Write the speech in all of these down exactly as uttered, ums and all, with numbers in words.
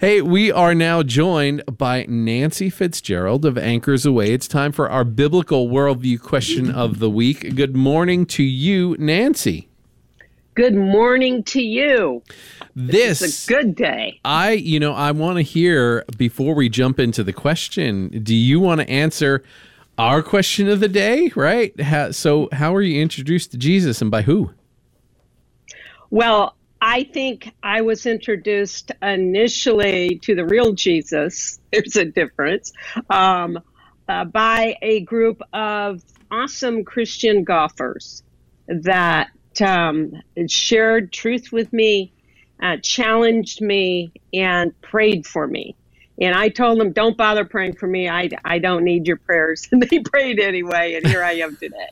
Hey, we are now joined by Nancy Fitzgerald of Anchors Away. It's time for our biblical worldview question of the week. Good morning to you, Nancy. Good morning to you. This is a good day. I, you know, I want to hear, before we jump into the question, do you want to answer our question of the day, right? How, so how were you introduced to Jesus and by who? Well, I think I was introduced initially to the real Jesus. There's a difference. Um, uh, by a group of awesome Christian golfers that um, shared truth with me, uh, challenged me, and prayed for me. And I told them, don't bother praying for me. I, I don't need your prayers. And they prayed anyway, and here I am today.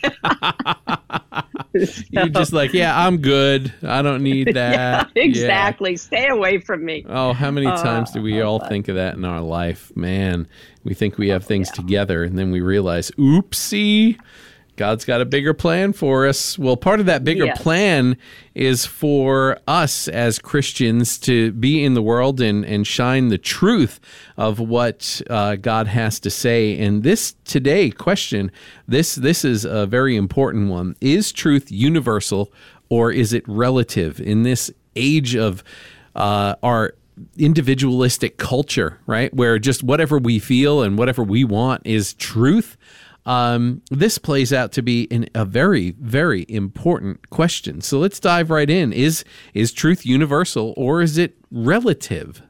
So, You're just like, yeah, I'm good. I don't need that. Yeah, exactly. Yeah. Stay away from me. Oh, how many times do we uh, all but, think of that in our life? Man, we think we have things yeah. together, and then we realize, oopsie, God's got a bigger plan for us. Well, part of that bigger yes. plan is for us as Christians to be in the world and, and shine the truth of what uh, God has to say. And this today question, this this is a very important one. Is truth universal or is it relative in this age of uh, our individualistic culture, right? Where just whatever we feel and whatever we want is truth. Um, this plays out to be an, a very, very important question. So let's dive right in. Is is truth universal or is it relative?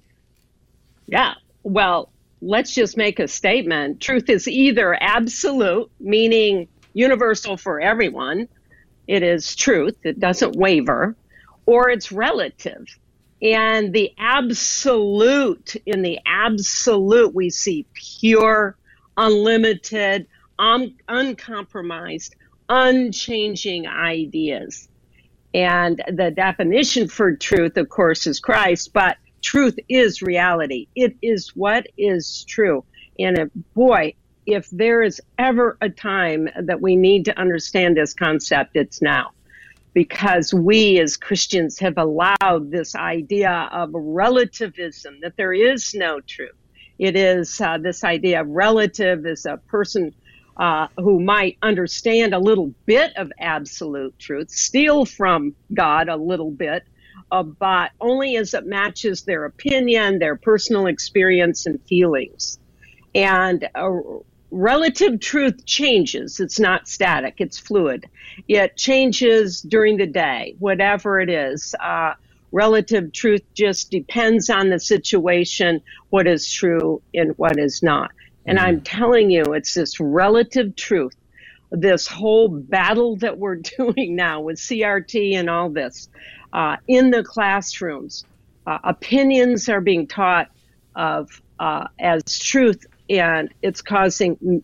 Yeah. Well, let's just make a statement. Truth is either absolute, meaning universal for everyone. It is truth. It doesn't waver. Or it's relative. And the absolute, in the absolute, we see pure, unlimited, um, uncompromised, unchanging ideas. And the definition for truth, of course, is Christ, but truth is reality. It is what is true. And if, boy, if there is ever a time that we need to understand this concept, it's now. Because we as Christians have allowed this idea of relativism, that there is no truth. It is uh, this idea of relative is a person uh, who might understand a little bit of absolute truth, steal from God a little bit, uh, but only as it matches their opinion, their personal experience and feelings. And uh, relative truth changes. It's not static. It's fluid. It changes during the day, whatever it is. Uh, Relative truth just depends on the situation, what is true and what is not. And mm-hmm. I'm telling you, it's this relative truth, this whole battle that we're doing now with C R T and all this uh, in the classrooms. Uh, opinions are being taught of uh, as truth, and it's causing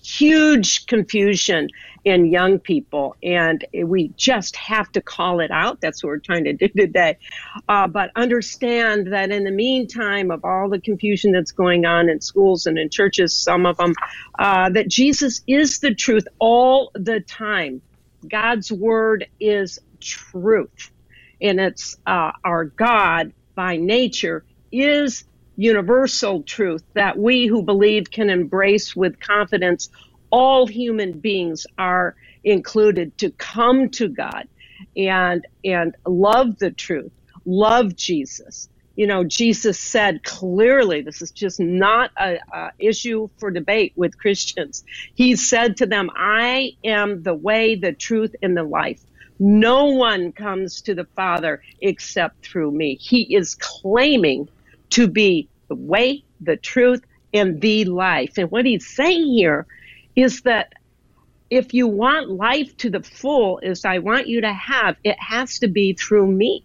huge confusion in young people, and we just have to call it out. That's what we're trying to do today. Uh, but understand that in the meantime of all the confusion that's going on in schools and in churches, some of them, uh, that Jesus is the truth all the time. God's word is truth, and it's uh, our God by nature is universal truth that we who believe can embrace with confidence. All human beings are included to come to God and and love the truth, love Jesus. You know, Jesus said clearly, this is just not a, a issue for debate with Christians. He said to them, I am the way, the truth, and the life. No one comes to the Father except through me. He is claiming to be the way, the truth, and the life. And what he's saying here is that if you want life to the full, as I want you to have, it has to be through me.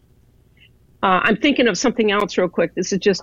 Uh, I'm thinking of something else real quick. This is just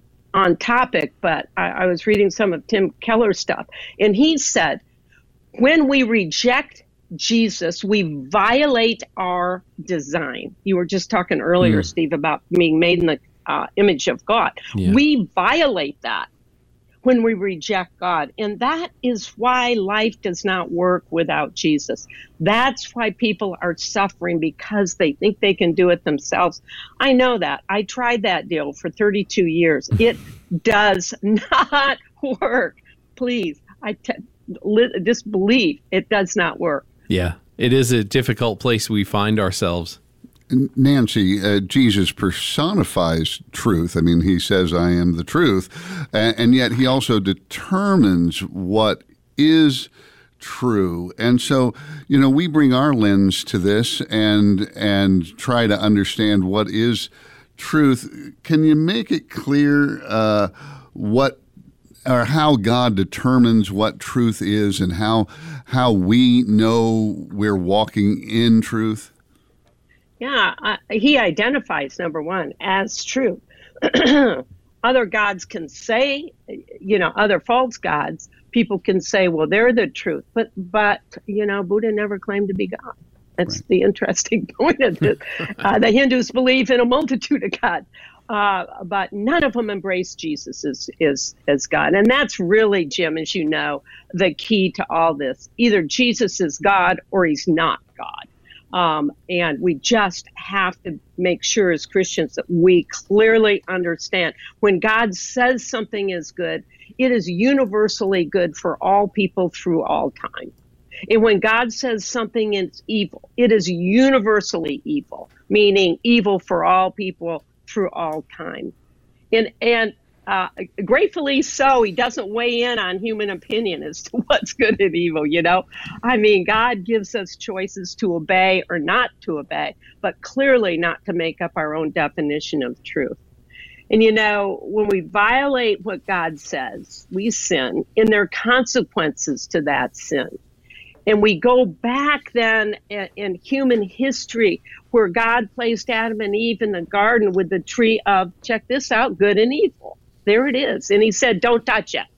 on topic, but I, I was reading some of Tim Keller's stuff. And he said, when we reject Jesus, we violate our design. You were just talking earlier, mm. Steve, about being made in the uh, image of God. Yeah. We violate that. when we reject God. And that is why life does not work without Jesus. That's why people are suffering, because they think they can do it themselves. I know that. I tried that deal for thirty-two years. It does not work. Please, I t- li- just believe it does not work. Yeah, it is a difficult place we find ourselves. Nancy, uh, Jesus personifies truth. I mean, he says, I am the truth. And, and yet he also determines what is true. And so, you know, we bring our lens to this and and try to understand what is truth. Can you make it clear uh, what or how God determines what truth is and how how we know we're walking in truth? Yeah, uh, he identifies, number one, as true. Other gods can say, you know, other false gods, people can say, well, they're the truth. But, but you know, Buddha never claimed to be God. That's right. The interesting point of this. uh, the Hindus believe in a multitude of gods, uh, but none of them embrace Jesus as, as, as God. And that's really, Jim, as you know, the key to all this. Either Jesus is God or he's not God. Um, and we just have to make sure as Christians that we clearly understand when God says something is good, it is universally good for all people through all time. And when God says something is evil, it is universally evil, meaning evil for all people through all time. And, and Uh, gratefully so, he doesn't weigh in on human opinion as to what's good and evil, you know? I mean, God gives us choices to obey or not to obey, but clearly not to make up our own definition of truth. And, you know, when we violate what God says, we sin, and there are consequences to that sin. And we go back then in, in human history where God placed Adam and Eve in the garden with the tree of, check this out, good and evil. There it is. And he said, don't touch it.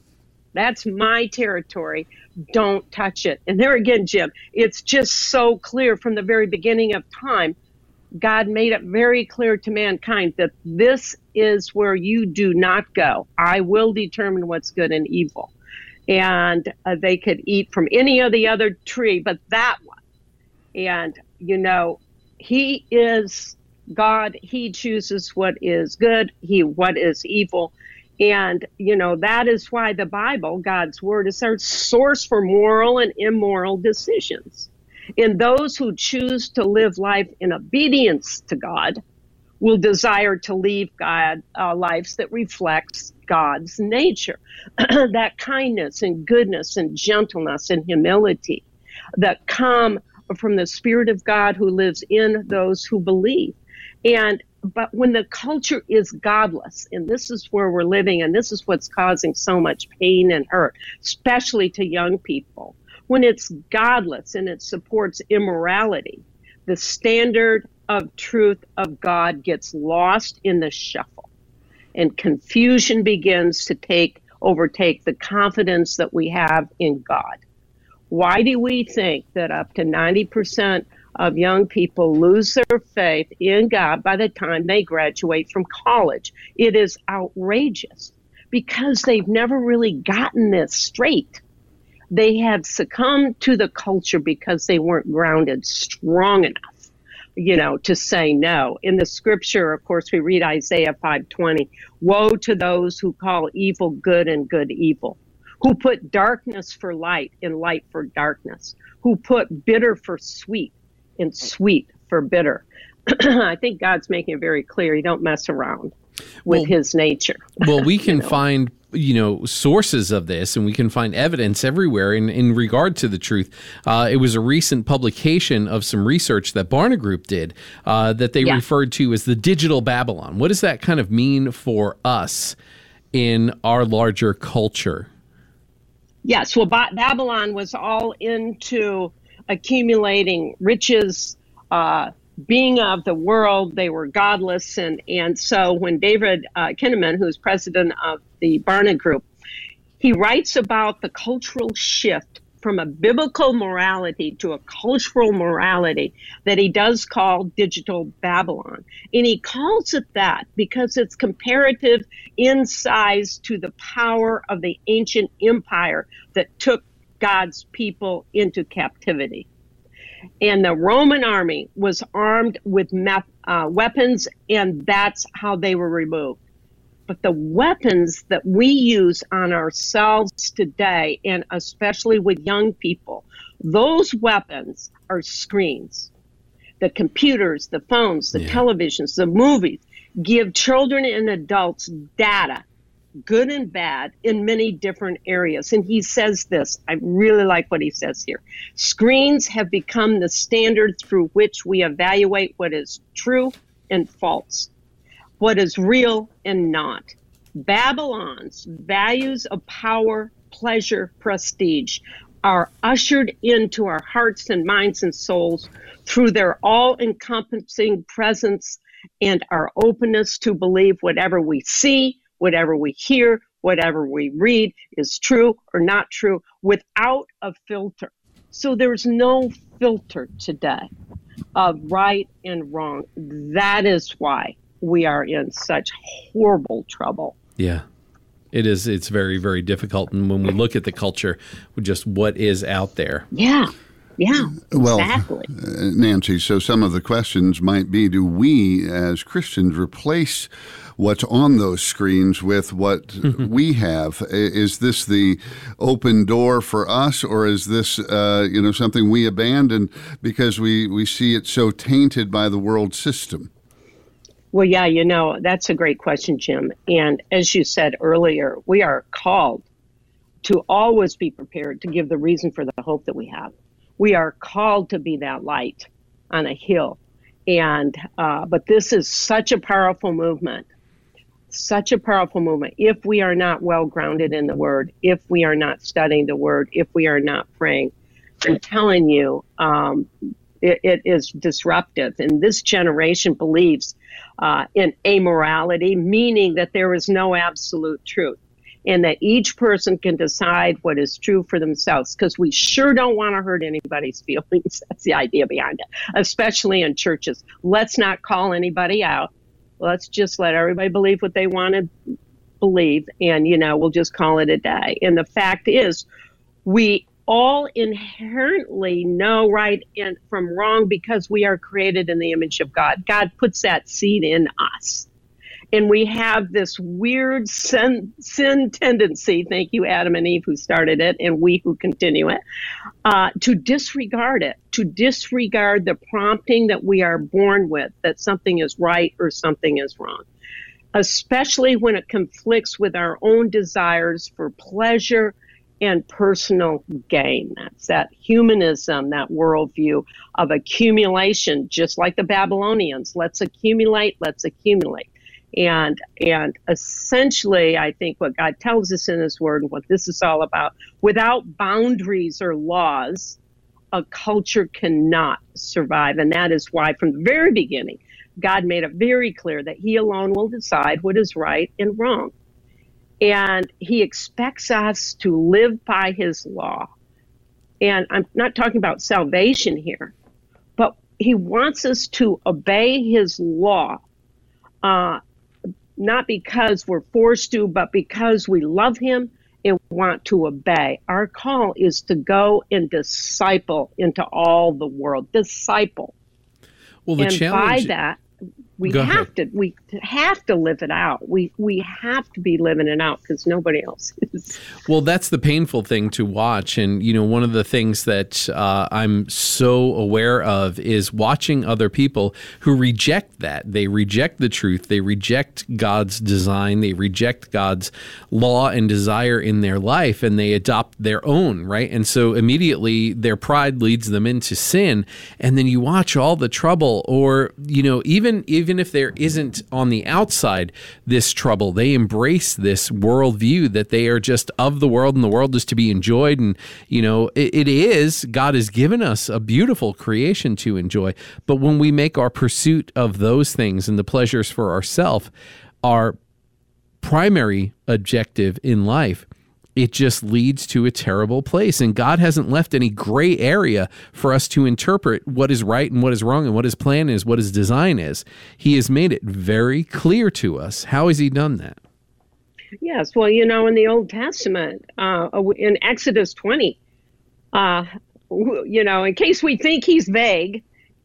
That's my territory. Don't touch it. And there again, Jim, it's just so clear from the very beginning of time. God made it very clear to mankind that this is where you do not go. I will determine what's good and evil. And uh, they could eat from any of the other tree, but that one. And, you know, he is God. He chooses what is good, he what is evil. And, you know, that is why the Bible, God's word, is our source for moral and immoral decisions. And those who choose to live life in obedience to God will desire to lead God uh, lives that reflects God's nature, that kindness and goodness and gentleness and humility that come from the Spirit of God who lives in those who believe. And but when the culture is godless, and this is where we're living, and this is what's causing so much pain and hurt, especially to young people, when it's godless and it supports immorality, the standard of truth of God gets lost in the shuffle, and confusion begins to take overtake the confidence that we have in God. Why do we think that up to ninety percent of young people lose their faith in God by the time they graduate from college? It is outrageous because they've never really gotten this straight. They have succumbed to the culture because they weren't grounded strong enough, you know, to say no. In the scripture, of course, we read Isaiah five twenty, woe to those who call evil good and good evil, who put darkness for light and light for darkness, who put bitter for sweet and sweet for bitter. I think God's making it very clear. He don't mess around with well, his nature. Well, we can you know? find, you know, sources of this, and we can find evidence everywhere in, in regard to the truth. Uh, it was a recent publication of some research that Barna Group did uh, that they yeah. referred to as the digital Babylon. What does that kind of mean for us in our larger culture? Yes, well, ba- Babylon was all into accumulating riches, uh, being of the world. They were godless. And, and so when David uh, Kinnaman, who's president of the Barna Group, he writes about the cultural shift from a biblical morality to a cultural morality that he does call digital Babylon. And he calls it that because it's comparative in size to the power of the ancient empire that took God's people into captivity. And the Roman army was armed with meth- uh, weapons, and that's how they were removed. But the weapons that we use on ourselves today, and especially with young people, those weapons are screens. The computers, the phones, the yeah. televisions, the movies give children and adults data, good and bad, in many different areas. And he says this, I really like what he says here. Screens have become the standard through which we evaluate what is true and false, what is real and not. Babylon's values of power, pleasure, prestige are ushered into our hearts and minds and souls through their all-encompassing presence and our openness to believe whatever we see, whatever we hear, whatever we read is true or not true without a filter. So there's no filter today of right and wrong. That is why we are in such horrible trouble. Yeah, it is. It's very, very difficult. And when we look at the culture, just what is out there. Yeah. Yeah, well, exactly. Uh, Nancy, so some of the questions might be, do we as Christians replace what's on those screens with what we have? Is this the open door for us, or is this uh, you know, something we abandon because we, we see it so tainted by the world system? Well, yeah, you know, that's a great question, Jim. And as you said earlier, we are called to always be prepared to give the reason for the hope that we have. We are called to be that light on a hill. And uh, but this is such a powerful movement, such a powerful movement. If we are not well grounded in the Word, if we are not studying the Word, if we are not praying, I'm telling you, um, it, it is disruptive. And this generation believes uh, in amorality, meaning that there is no absolute truth, and that each person can decide what is true for themselves, because we sure don't want to hurt anybody's feelings. That's the idea behind it, especially in churches. Let's not call anybody out. Let's just let everybody believe what they want to believe, and, you know, we'll just call it a day. And the fact is, we all inherently know right and from wrong because we are created in the image of God. God puts that seed in us. And we have this weird sin, sin tendency, thank you, Adam and Eve, who started it, and we who continue it, uh, to disregard it, to disregard the prompting that we are born with, that something is right or something is wrong, especially when it conflicts with our own desires for pleasure and personal gain. That's that humanism, that worldview of accumulation, just like the Babylonians. Let's accumulate, let's accumulate. And and essentially, I think what God tells us in His Word and what this is all about, without boundaries or laws, a culture cannot survive. And that is why, from the very beginning, God made it very clear that He alone will decide what is right and wrong. And He expects us to live by His law. And I'm not talking about salvation here, but He wants us to obey His law. Uh, not because we're forced to, but because we love Him and want to obey. Our call is to go and disciple into all the world. Disciple. Well, the and challenge... by that, we Go have ahead. to we have to live it out. We we have to be living it out because nobody else is. Well, that's the painful thing to watch. And, you know, one of the things that uh, I'm so aware of is watching other people who reject that. They reject the truth. They reject God's design. They reject God's law and desire in their life, and they adopt their own, right? And so immediately their pride leads them into sin. And then you watch all the trouble, or, you know, even if Even if there isn't on the outside this trouble, they embrace this worldview that they are just of the world and the world is to be enjoyed. And, you know, it, it is. God has given us a beautiful creation to enjoy. But when we make our pursuit of those things and the pleasures for ourselves our primary objective in life, it just leads to a terrible place. And God hasn't left any gray area for us to interpret what is right and what is wrong and what his plan is, what his design is. He has made it very clear to us. How has he done that? Yes, well, you know, in the Old Testament, uh, in Exodus twenty, uh, you know, in case we think he's vague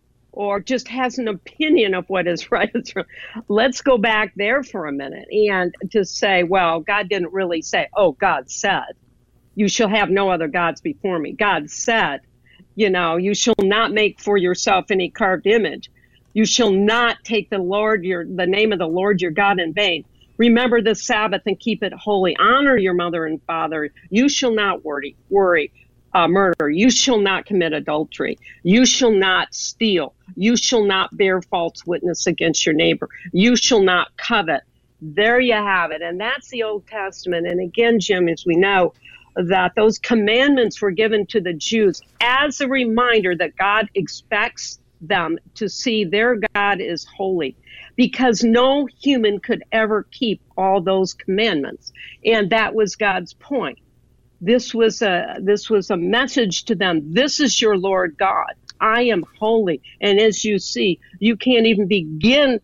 or just has an opinion of what is right and wrong, let's go back there for a minute and to say, well, God didn't really say, oh, God said, you shall have no other gods before me. God said, you know, you shall not make for yourself any carved image. You shall not take the Lord, your the name of the Lord your God in vain. Remember the Sabbath and keep it holy. Honor your mother and father. You shall not worry, worry, uh, murder. You shall not commit adultery. You shall not steal. You shall not bear false witness against your neighbor. You shall not covet. There you have it. And that's the Old Testament. And again, Jim, as we know, that those commandments were given to the Jews as a reminder that God expects them to see their God is holy, because no human could ever keep all those commandments. And that was God's point. This was a this was a message to them. This is your Lord God. I am holy. And as you see, you can't even begin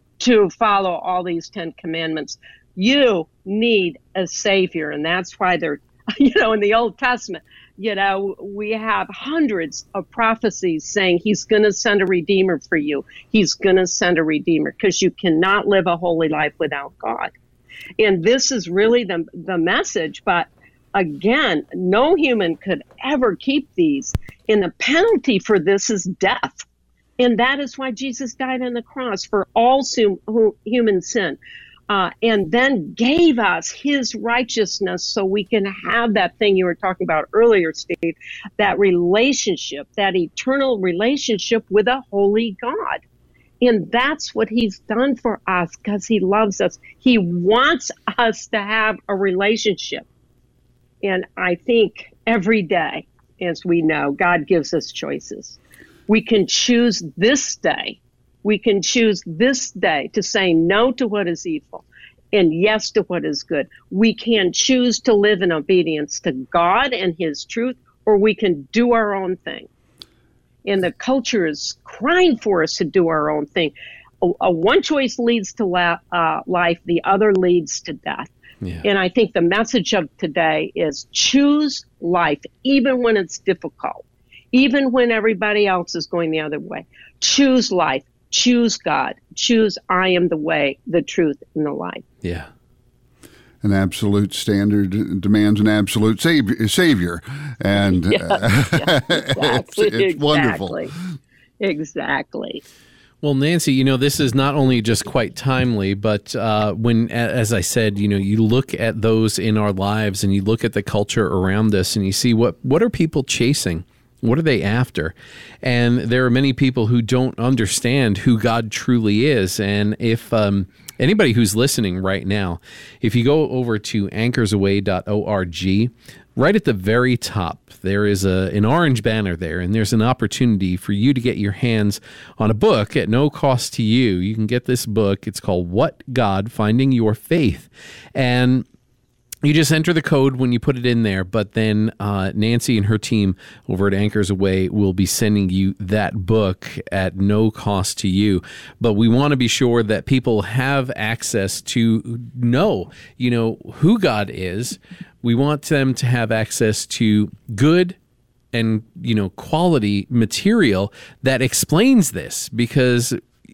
to follow all these Ten Commandments. You need a Savior. And that's why they're, you know, in the Old Testament, you know, we have hundreds of prophecies saying he's going to send a Redeemer for you. He's going to send a Redeemer, because you cannot live a holy life without God. And this is really the, the message. But again, no human could ever keep these. And the penalty for this is death. And that is why Jesus died on the cross for all sum, who, human sin. Uh, and then gave us his righteousness so we can have that thing you were talking about earlier, Steve, that relationship, that eternal relationship with a holy God. And that's what he's done for us, because he loves us. He wants us to have a relationship. And I think every day, as we know, God gives us choices. We can choose this day. We can choose this day to say no to what is evil and yes to what is good. We can choose to live in obedience to God and his truth, or we can do our own thing. And the culture is crying for us to do our own thing. A, a one choice leads to la- uh, life, the other leads to death. Yeah. And I think the message of today is choose life, even when it's difficult, even when everybody else is going the other way. Choose life. Choose God. Choose I am the way, the truth, and the life. Yeah. An absolute standard demands an absolute savior. savior. And yeah, yeah, exactly, it's, it's exactly. wonderful. Exactly. Well, Nancy, you know, this is not only just quite timely, but uh, when, as I said, you know, you look at those in our lives and you look at the culture around us and you see what, what are people chasing? What are they after? And there are many people who don't understand who God truly is. And if um, anybody who's listening right now, if you go over to anchors away dot org, right at the very top, there is a, an orange banner there, and there's an opportunity for you to get your hands on a book at no cost to you. You can get this book. It's called What God? Finding Your Faith. And you just enter the code when you put it in there, but then uh, Nancy and her team over at Anchors Away will be sending you that book at no cost to you. But we want to be sure that people have access to know, you know, who God is. We want them to have access to good and, you know, quality material that explains this, because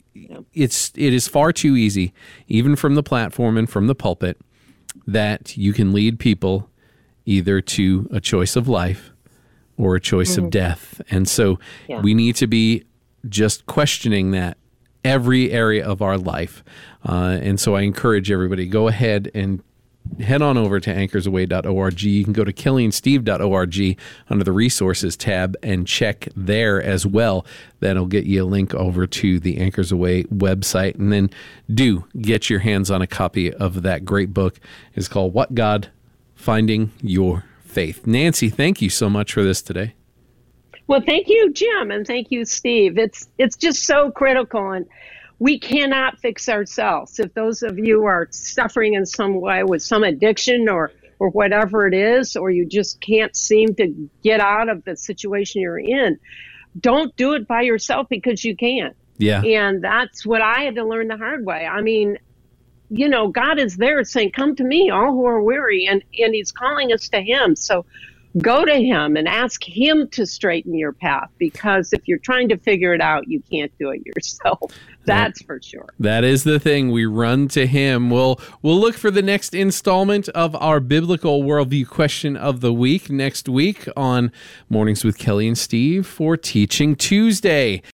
it's it is far too easy, even from the platform and from the pulpit, that you can lead people either to a choice of life or a choice mm-hmm. of death. And so yeah. we need to be just questioning that every area of our life. Uh, and so I encourage everybody, go ahead and head on over to anchors away dot org. You can go to kelly and steve dot org under the resources tab and check there as well. That'll get you a link over to the Anchors Away website. And then do get your hands on a copy of that great book. It's called What God? Finding Your Faith. Nancy, thank you so much for this today. Well, thank you, Jim, and thank you, Steve. It's it's just so critical, and we cannot fix ourselves. If those of you are suffering in some way with some addiction or, or whatever it is, or you just can't seem to get out of the situation you're in, don't do it by yourself because you can't. Yeah. And that's what I had to learn the hard way. I mean, you know, God is there saying, come to me, all who are weary, and, and he's calling us to him. So go to him and ask him to straighten your path, because if you're trying to figure it out, you can't do it yourself. That's for sure. That is the thing. We run to him. We'll, we'll look for the next installment of our Biblical Worldview Question of the Week next week on Mornings with Kelly and Steve for Teaching Tuesday.